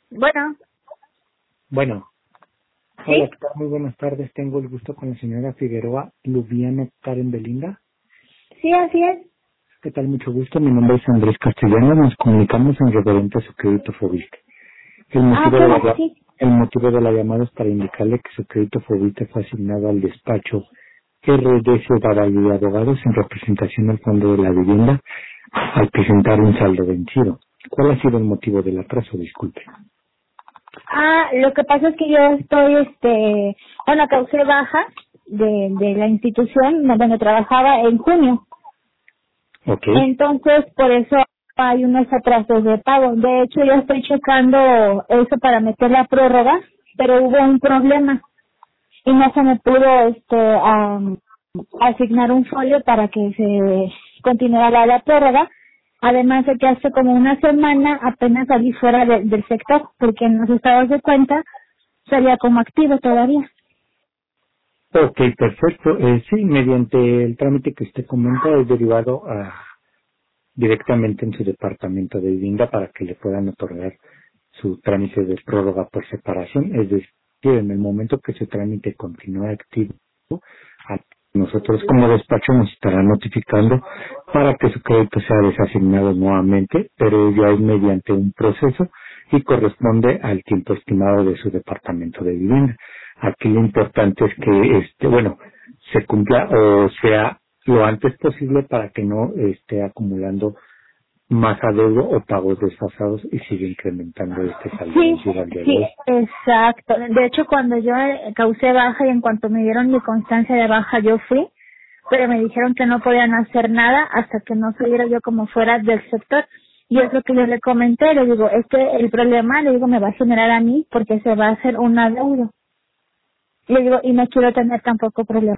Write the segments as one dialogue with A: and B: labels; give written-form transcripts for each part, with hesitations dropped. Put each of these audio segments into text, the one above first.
A: Bueno,
B: Bueno, hola,
A: ¿sí?
B: ¿qué tal? Muy buenas tardes. Tengo el gusto con la señora Figueroa Lubiano Karen Belinda.
A: Sí, así es.
B: ¿Qué tal? Mucho gusto. Mi nombre es Andrés Castellanos. Nos comunicamos en referente a su crédito Fobiste. El
A: Ah,
B: motivo de la,
A: ok, sí.
B: el motivo de la llamada es para indicarle que su crédito Fobiste fue asignado al despacho RDC Barallo de Abogados en representación del Fondo de la Vivienda al presentar un saldo vencido. ¿Cuál ha sido el motivo del atraso? Disculpe.
A: Lo que pasa es que yo estoy, bueno, causé baja de la institución donde trabajaba en junio.
B: Ok.
A: Entonces, por eso hay unos atrasos de pago. De hecho, yo estoy checando eso para meter la prórroga, pero hubo un problema y no se me pudo, asignar un folio para que se continuara la prórroga. Además de que hace como una semana apenas salí fuera del sector, porque en los estados de cuenta salía como activo todavía.
B: Ok, perfecto. Sí, mediante el trámite que usted comenta es derivado directamente en su departamento de vivienda para que le puedan otorgar su trámite de prórroga por separación. Es decir, en el momento que su trámite continúe activo, a- nosotros como despacho nos estará notificando para que su crédito sea desasignado nuevamente, pero ya es mediante un proceso y corresponde al tiempo estimado de su departamento de vivienda. Aquí lo importante es que, se cumpla o sea lo antes posible para que no esté acumulando más adeudo o pagos desfasados y sigue incrementando este saldo
A: Sí,
B: vencido al día de
A: sí,
B: hoy.
A: exacto. De hecho, cuando yo causé baja y en cuanto me dieron mi constancia de baja, yo fui, pero me dijeron que no podían hacer nada hasta que no saliera yo como fuera del sector. Y es lo que yo le comenté, le digo, es que el problema, le digo, me va a generar a mí porque se va a hacer un adeudo. Le digo, y no quiero tener tampoco problemas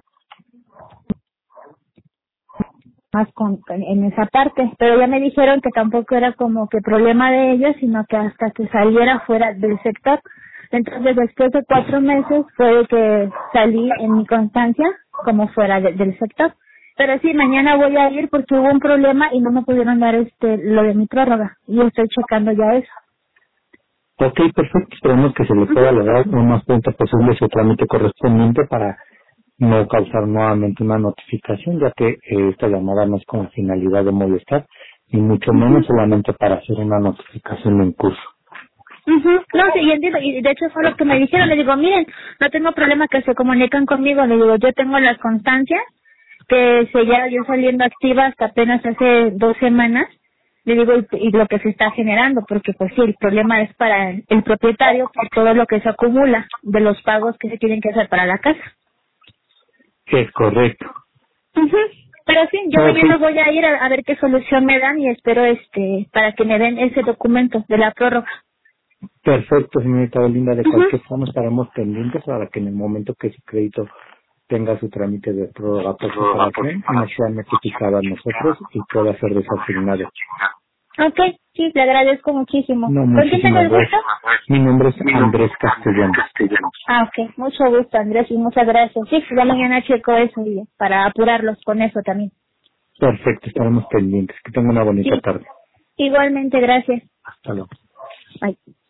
A: en esa parte, pero ya me dijeron que tampoco era como que problema de ellos, sino que hasta que saliera fuera del sector. Entonces, después de 4 meses fue que salí en mi constancia como fuera del sector. Pero sí, mañana voy a ir porque hubo un problema y no me pudieron dar lo de mi prórroga. Y estoy checando ya eso.
B: Ok, perfecto. Esperemos que se le
A: Ujú.
B: pueda lograr lo más pronto posible su trámite correspondiente para no causar nuevamente una notificación, ya que esta llamada no es con finalidad de molestar, ni mucho menos
A: Ujú.
B: solamente para hacer una notificación en curso.
A: Ujú. No, sí, y entiendo, y de hecho fue lo que me dijeron, le digo, miren, no tengo problema que se comunican conmigo, le digo, yo tengo las constancias, que se ya yo saliendo activa hasta apenas hace 2 semanas, le digo, y lo que se está generando, porque pues sí, el problema es para el propietario por todo lo que se acumula de los pagos que se tienen que hacer para la casa.
B: Es correcto.
A: Ujú. Pero sí, yo mañana
B: Ok,
A: voy a ir a ver qué solución me dan y espero para que me den ese documento de la prórroga.
B: perfecto, señorita Belinda. De
A: Ujú.
B: cualquier forma estaremos pendientes para que en el momento que su crédito tenga su trámite de prórroga por separación, nos sea notificado a nosotros y pueda ser desasignado.
A: Ok, sí, le agradezco muchísimo.
B: No,
A: ¿Con quién tengo
B: muchísimas
A: el gusto?
B: gracias. Mi nombre es Andrés Castellanos.
A: Ah, ok, mucho gusto, Andrés, y muchas gracias. Sí, ya mañana checo eso y para apurarlos con eso también.
B: Perfecto, estaremos pendientes. Que tenga una bonita
A: Sí,
B: tarde.
A: igualmente, gracias.
B: Hasta luego.
A: Bye.